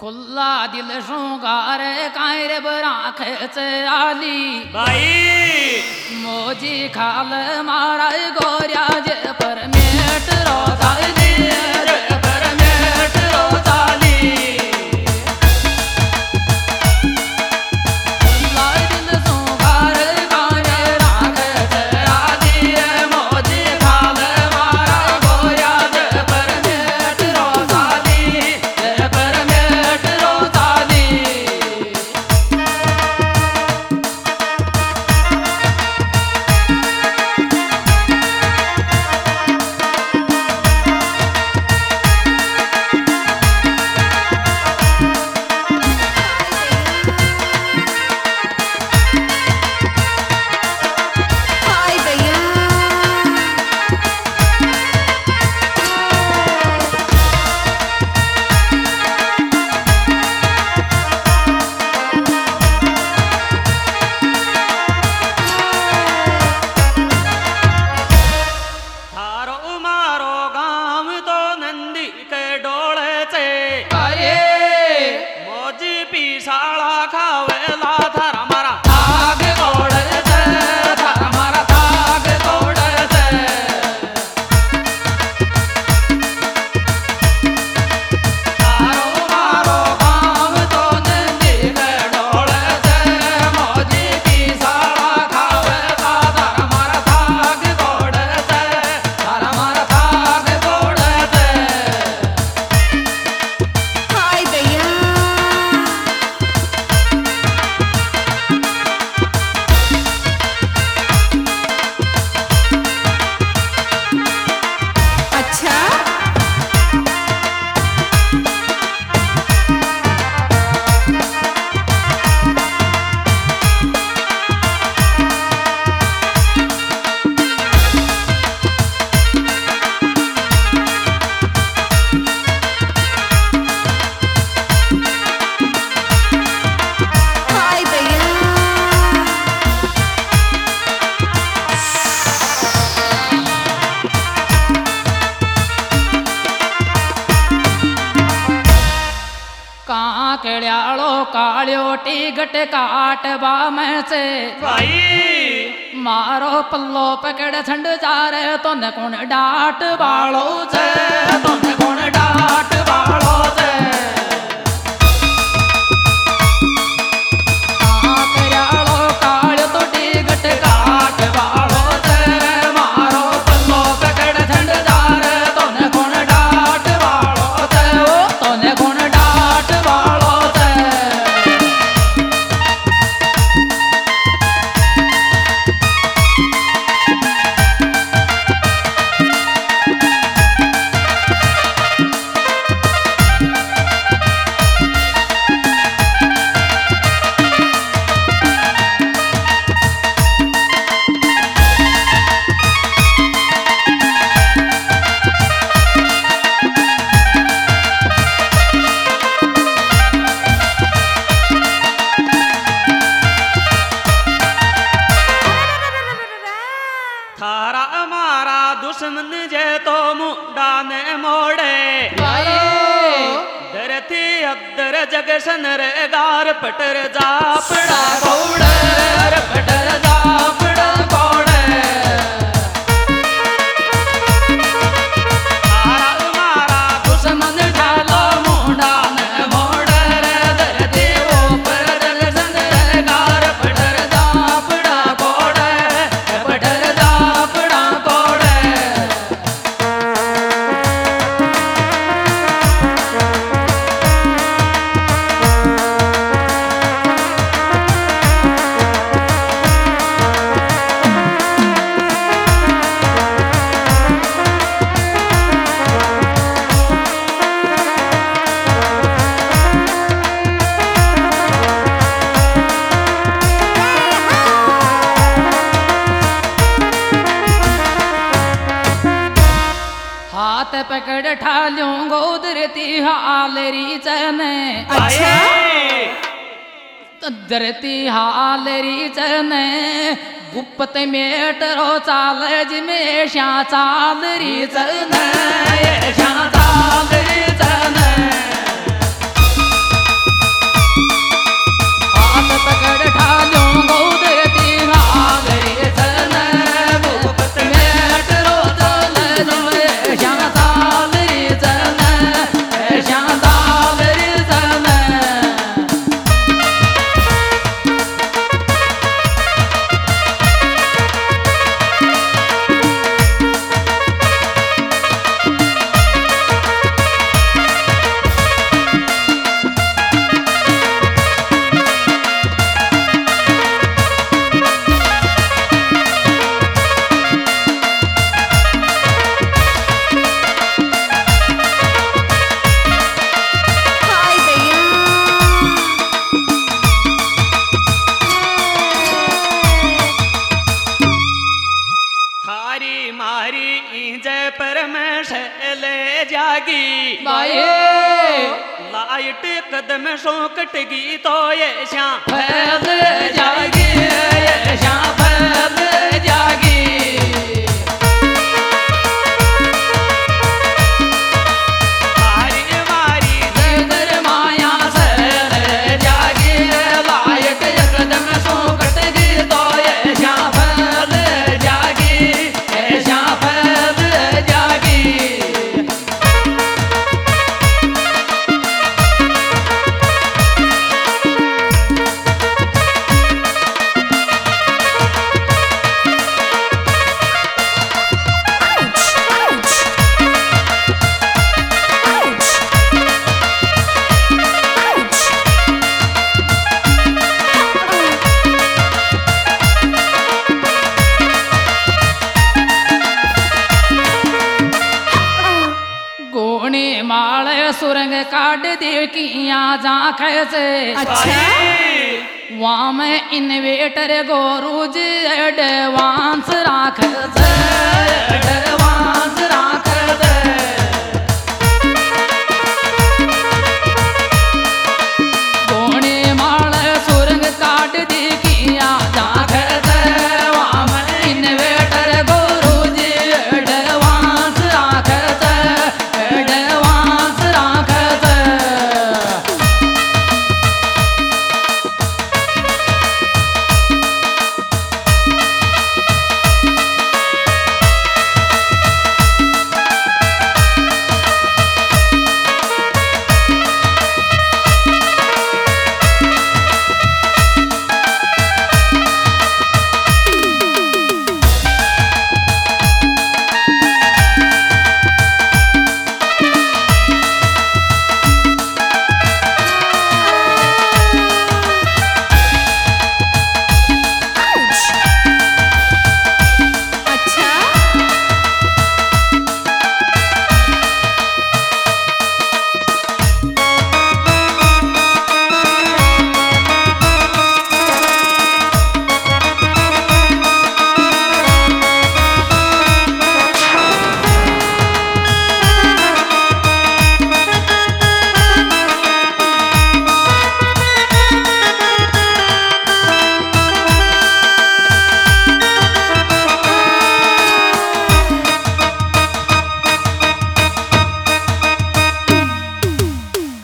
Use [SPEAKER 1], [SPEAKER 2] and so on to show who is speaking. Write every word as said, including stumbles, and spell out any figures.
[SPEAKER 1] खुला दिल शृंगार कायर बराख आली
[SPEAKER 2] भाई
[SPEAKER 1] मोजी खाल मारा गोरिया जे पर मेट रोजाली जे पर मेट रोजाली खुला दिल शृंगार कायर राख आली मोजी खाल मारा गोरिया जे पर मेट रोजाली जे पर मेट रोजाली
[SPEAKER 2] थारो मारो गांव तो नंदी के डोले से
[SPEAKER 1] अरे
[SPEAKER 2] मोजी पिसाला खावेला थारा मारा
[SPEAKER 1] थाग गोड़ से थारा मारा थाग गोड़ से थारो मारो गांव तो नंदी के डोले से मोजी पिसाला खावेला थारा मारा थाग गोड़ से थारा मारा थाग गोड़ से
[SPEAKER 3] हाय भैया अच्छा हाय भैया
[SPEAKER 1] काकड़ियालो कालियो टिकट काट बाम से
[SPEAKER 2] भाई
[SPEAKER 1] मारो पल्लो पकड़ छंड जा रे तो न कौन डाट बालो से तो न कौन डाट बालो से काकड़ियालो कालियो तो टिकट काट बालो से मारो पल्लो पकड़ छंड जा रे तो न कौन डाट बालो से ओ तो न कौन डाट बालो से
[SPEAKER 2] थारा मारा दुश्मन जे तो मुंडा ने मोड़े धरती अदर जगसन रे गार पटर जापड़ा
[SPEAKER 1] गौड़ पटर जापड़ा गौड़
[SPEAKER 2] थारा मारा
[SPEAKER 1] दुश्मन ढालो मुंडा ने मोड़ रे धरती ऊपर जगसन रे गार पटर जापड़ा गौड़ पटर जापड़ा गौड़ हाथ पकड़ ठाल्यों गोदरती हालरी चने
[SPEAKER 2] अच्छा
[SPEAKER 1] धरती हालरी चने गुप्त मेटरो चाल जिमें श्या चाल री चने श्या चाल री चने
[SPEAKER 2] ले जागी
[SPEAKER 1] बाये
[SPEAKER 2] लाइट कदम सो कटगी तो ये श्याम
[SPEAKER 1] फैल जागी ये श्याम फैल जागी
[SPEAKER 2] मारी मारी
[SPEAKER 1] जिधर माया से जागी लाइट एकदम सो कटगी तो ये श्याम फैल जागी ये श्याम फैल जागी गोणी माले सुरंग काट देव किया जा कैसे
[SPEAKER 3] अच्छा
[SPEAKER 1] वहाँ में इन्वेटर गोरूज एडवांस राख से